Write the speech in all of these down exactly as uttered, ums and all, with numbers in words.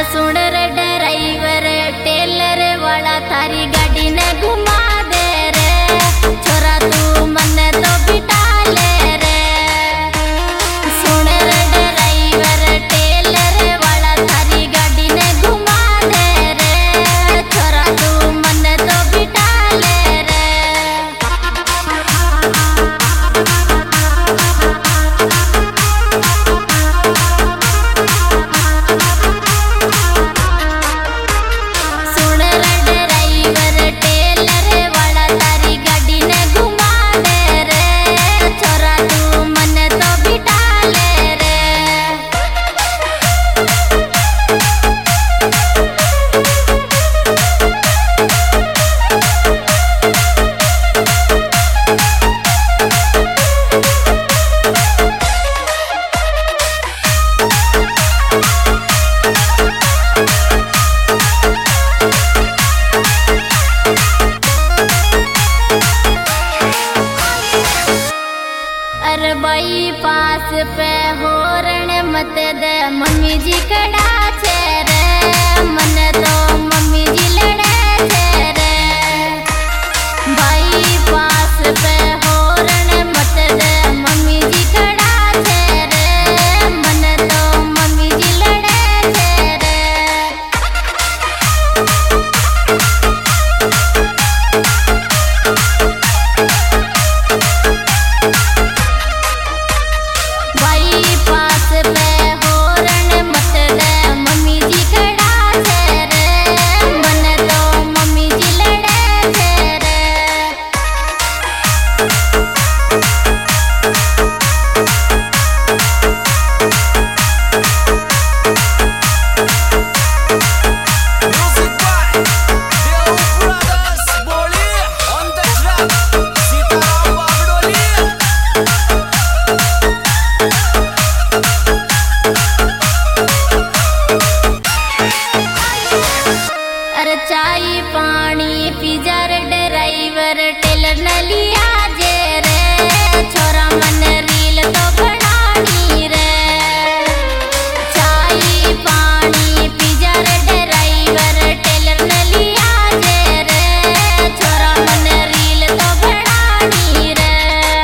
सुन रे driver teller वाला थारी गाड़ी ने घुमा दे रे छोरा तू मन तो बिठा ले रे। सुन रे ड्राइवर टेलर वाला थारी गाड़ी ने घुमा दे रे छोरा तू मन तो बिठा ले रे। अरे बाई पास पे होरण मत दे मम्मी जी कड़ा छे रे मन तो मम्मी जी लड़े छे रे। बाई पास पे होरण मत दे मम्मी जी कड़ा छे रे मन तो मम्मी जी लड़े छे रे। पास पे होरण मत दे मम्मी जी खड़ा छे रे मन तो मम्मी जी लड़े छे रे। चाय पानी पिजा रे ड्राइवर टेलर न लिया जे रे छोरा मन रील तो बनानी रे। चाय पानी पिजा रे ड्राइवर टेलर न लिया जे रे छोरा मन रील तो बनानी रे।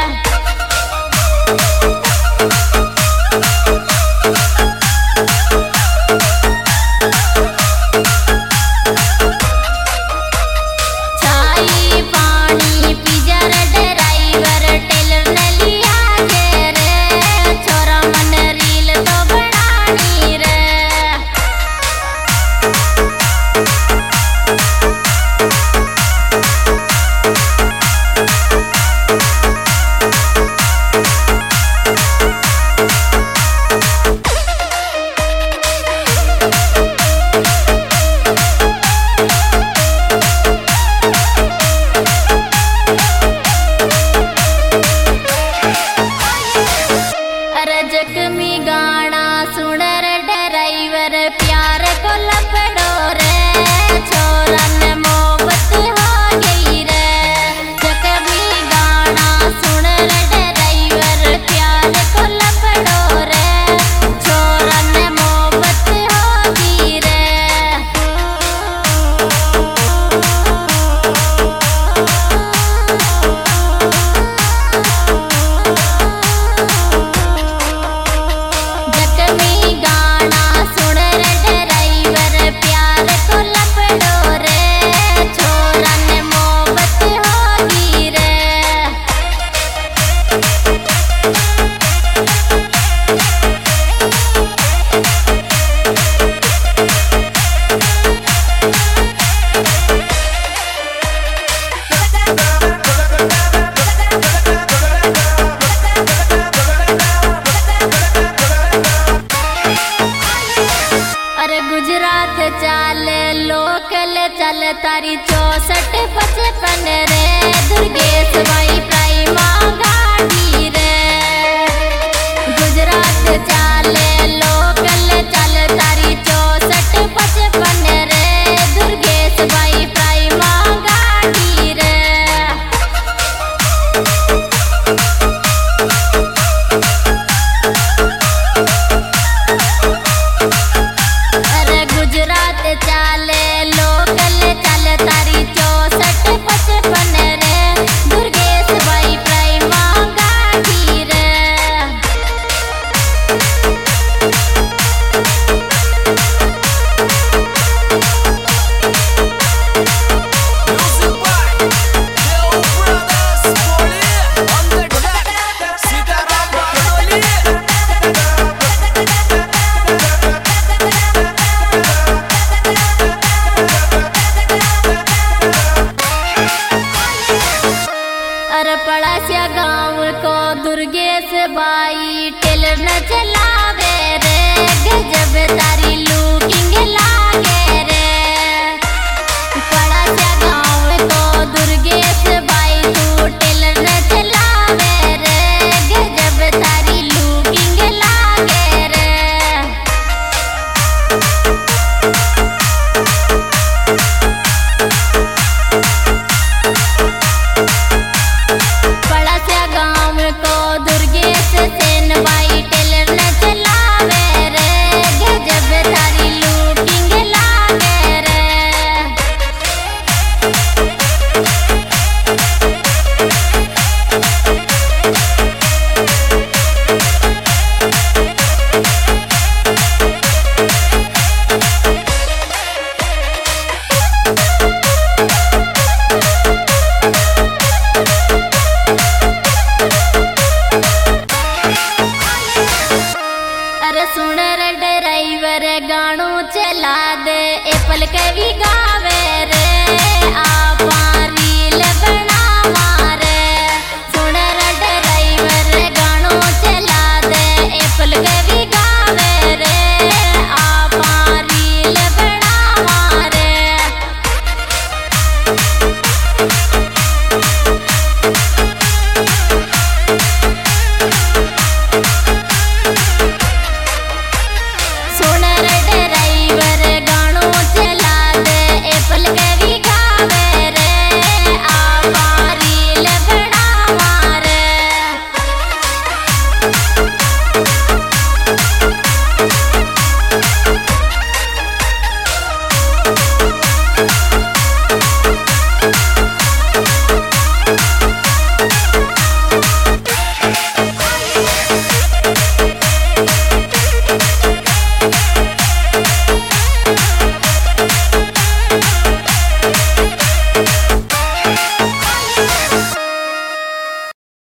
जख्मी गाना सुन रे ड्राइवर प्यार को लपड़ो रे छोरा ने मोहब्बत हो गई रे। जख्मी गाना सुन रे ड्राइवर प्यार को लपड़ो रे छोरा ने मोहब्बत हो गई रे। गाना सुन रे ड्राइवर प्यार को लपड़ो रे छोरा ने मोहब्बत होगी रे। अरे गुजरात चाल लोकल चल तारी चौसठ पचपन रे दुर्गेश भाई प्राइमा गाड़ी रे। गुजरात चाल लोकल चल तारी चौसठ पचपन रे दुर्गेश भाई प्राइमा गाड़ी रे। गुजरात बोल के भी गा